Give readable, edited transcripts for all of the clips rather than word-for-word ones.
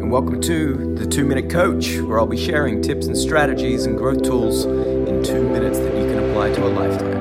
and welcome to the 2-Minute Coach, where I'll be sharing tips and strategies and growth tools in 2 minutes that you can apply to a lifetime.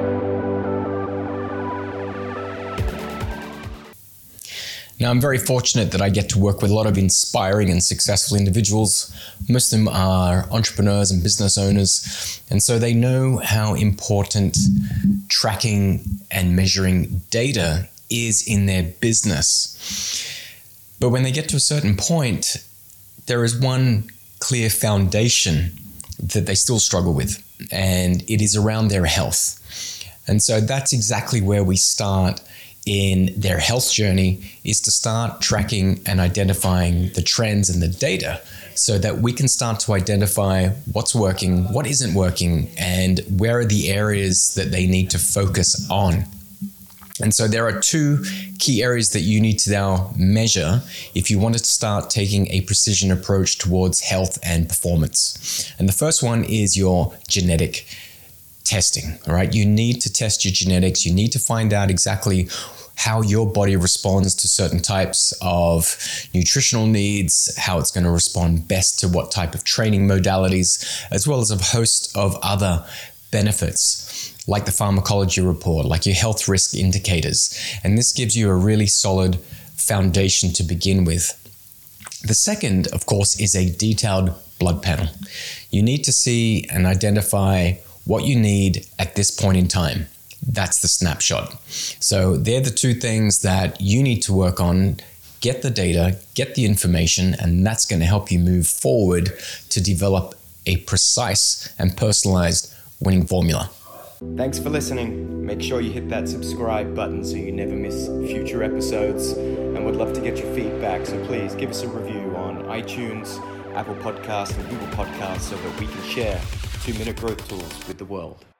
Now, I'm very fortunate that I get to work with a lot of inspiring and successful individuals. Most of them are entrepreneurs and business owners, and so they know how important tracking and measuring data is in their business. But when they get to a certain point, there is one clear foundation that they still struggle with, and it is around their health. And so that's exactly where we start in their health journey, is to start tracking and identifying the trends and the data so that we can start to identify what's working, what isn't working, and where are the areas that they need to focus on. And so there are two key areas that you need to now measure if you wanted to start taking a precision approach towards health and performance. And the first one is your genetic testing, all right? You need to test your genetics. You need to find out exactly how your body responds to certain types of nutritional needs, how it's going to respond best to what type of training modalities, as well as a host of other benefits, like the pharmacology report, like your health risk indicators. And this gives you a really solid foundation to begin with. The second, of course, is a detailed blood panel. You need to see and identify what you need at this point in time. That's the snapshot. So they're the two things that you need to work on. Get the data, get the information, and that's going to help you move forward to develop a precise and personalized winning formula. Thanks for listening. Make sure you hit that subscribe button so you never miss future episodes, and would love to get your feedback, so please give us a review on iTunes, Apple Podcasts, and Google Podcasts so that we can share 2-minute growth tools with the world.